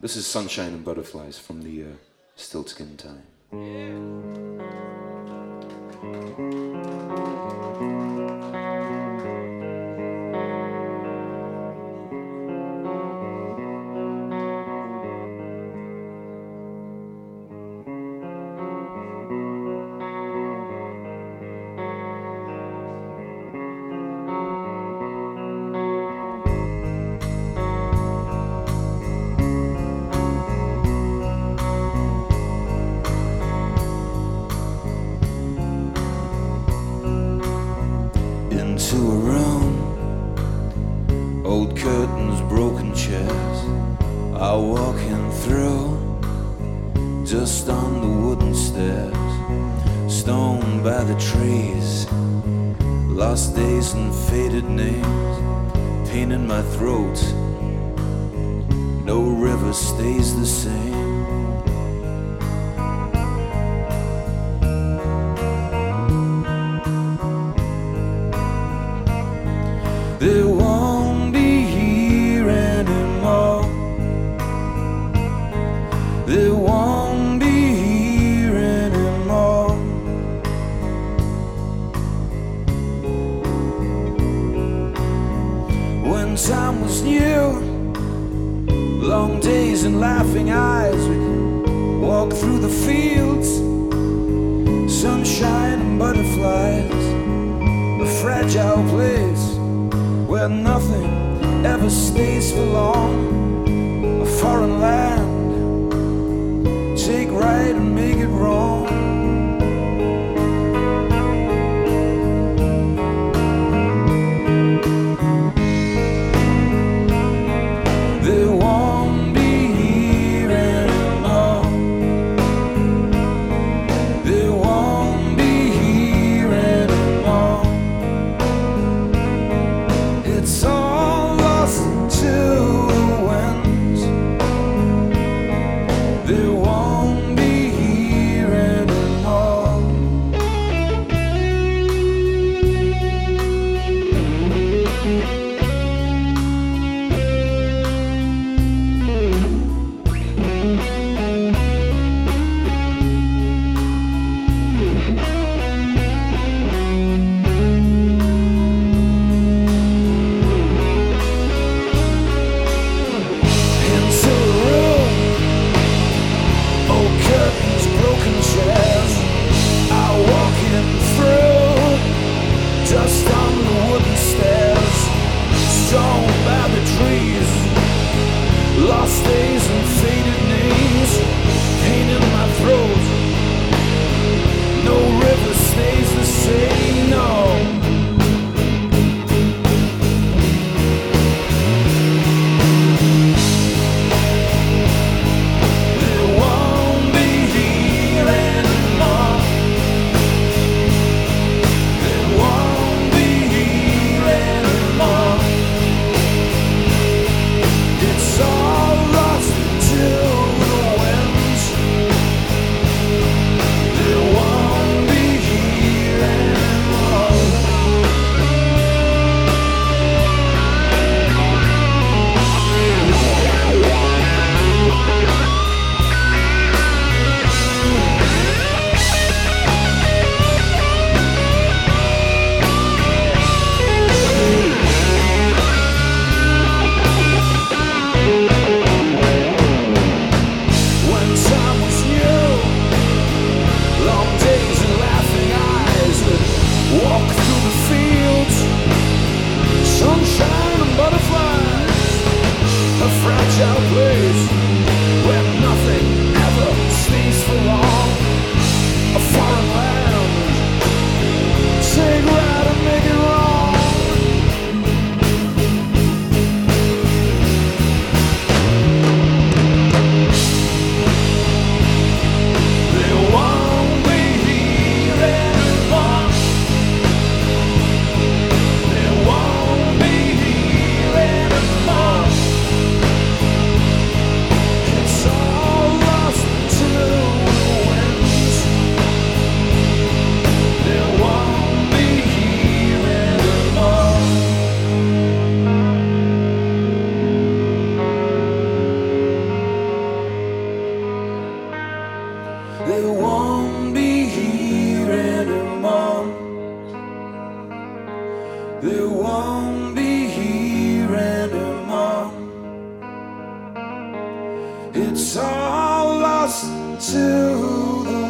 This is Sunshine and Butterflies from the Stiltskin time. Into a room, old curtains, broken chairs, I walk in through, just on the wooden stairs, stoned by the trees, lost days and faded names, pain in my throat, no river stays the same. They won't be here anymore. They won't be here anymore. When time was new, long days and laughing eyes, we could walk through the fields, sunshine and butterflies, a fragile place where nothing ever stays for long, a foreign land, take right and make it wrong. They won't be here anymore. They won't be here anymore. It's all lost to the winds. They won't be here anymore. Into a room, old curtains, broken chairs, I walk in through, just on the wooden stairs, stoned by the trees, lost days and faded names, pain in my throat, no river stays the same, no. They won't be here anymore. They won't be here anymore. It's all lost to the winds. They won't be here anymore. When time was new, long days and laughing eyes, walk through the fields, sunshine and butterflies, a fragile place where nothing ever stays for long, a foreign land, take right and make it wrong. They won't be here anymore. They won't be here anymore. they won't be here anymore. They won't be here anymore. It's all lost to the